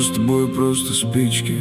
с тобой просто спички.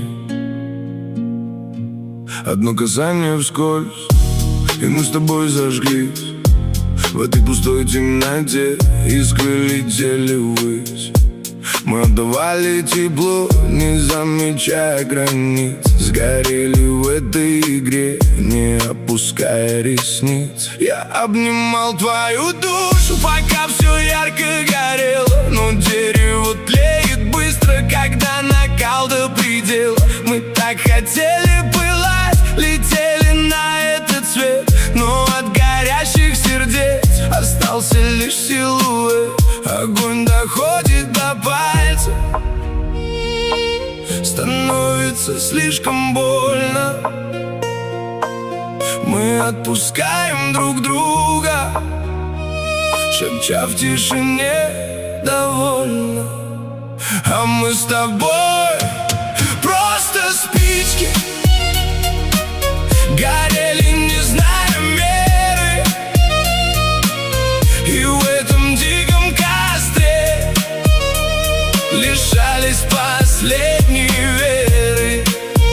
Одно касание вскользь, и мы с тобой зажглись. В этой пустой темноте искры летели ввысь. Мы отдавали тепло, не замечая границ. Сгорели в этой игре, не опуская ресниц. Я обнимал твою душу, пока все ярко горело. Но дерево тлеет быстро, когда накал до предела. Мы так хотели пылать, летели на этот свет, но от горящих сердец остался лишь силуэт. Огонь доходит до пальца, становится слишком больно. Мы отпускаем друг друга, шепча в тишине довольно. А мы с тобой просто спички, горели, не зная меры. И в этом диком костре лишались последней веры.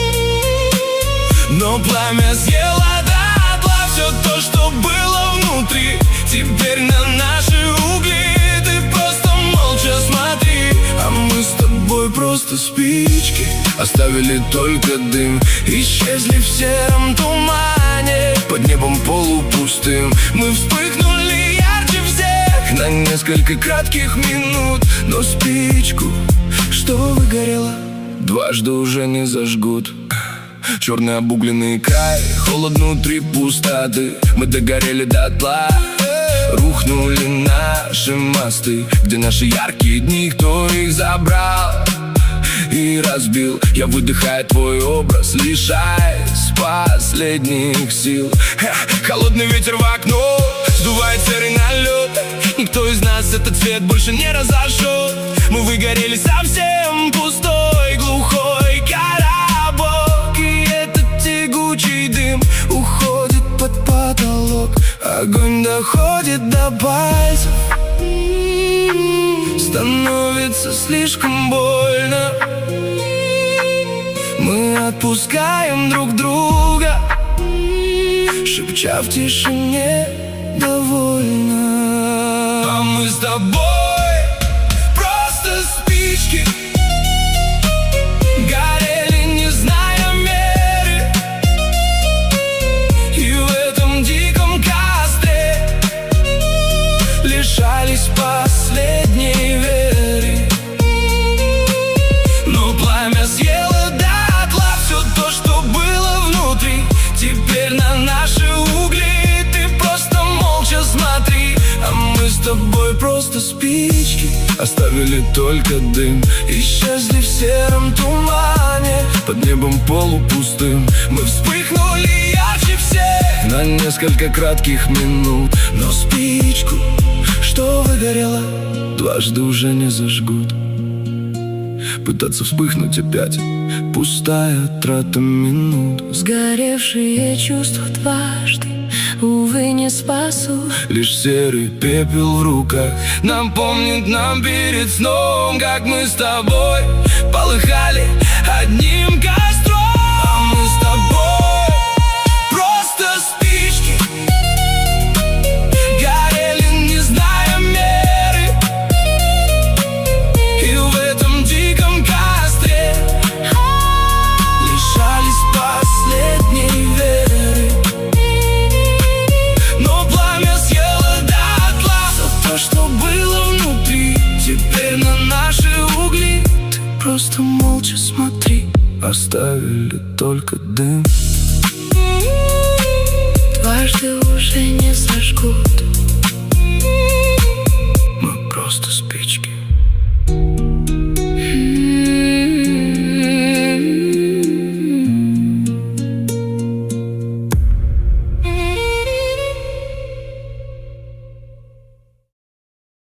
Но пламя съело дотла все то, что было внутри. Теперь на наши угли ты просто молча смотри. А мы с тобой просто спички, оставили только дым. Исчезли в сером тумане, под небом полупустым. Мы вспыхнули ярче всех на несколько кратких минут. Но спичку, что выгорела, дважды уже не зажгут. Черный обугленный край, холод внутри пустоты. Мы догорели дотла, рухнули наши мосты. Где наши яркие дни, кто их забрал и разбил? Я выдыхаю твой образ, лишаясь последних сил. Холодный ветер в окно сдувает серый налет. Никто из нас этот цвет больше не разожжет. Мы выгорели совсем, пустой, глухой коробок. И этот тягучий дым уходит под потолок. Огонь доходит до пальцев, становится слишком больно. Мы отпускаем друг друга, шепча в тишине довольно. А мы с тобой просто спички, горели, не зная меры. И в этом диком костре лишались последней веры. Но пламя съело дотла все то, что было внутри. Теперь на наши угли ты просто молча смотри. А мы с тобой просто спички, оставили только дым. Исчезли в сером тумане, под небом полупустым. Мы вспыхнули ярче всех на несколько кратких минут. Но спичку, что выгорела, дважды уже не зажгут. Пытаться вспыхнуть опять — пустая трата минут. Сгоревшие чувства дважды, увы, не спасут. Лишь серый пепел в руках напомнит нам перед сном, как мы с тобой полыхали одним костром. А мы с тобой просто спички, горели, не зная меры. И в этом диком костре лишались последней веры. Но пламя съело дотла все то, что было внутри. Теперь на наши угли ты просто молча смотри. Оставили только дым, Дважды уже не зажгут. мы просто спим.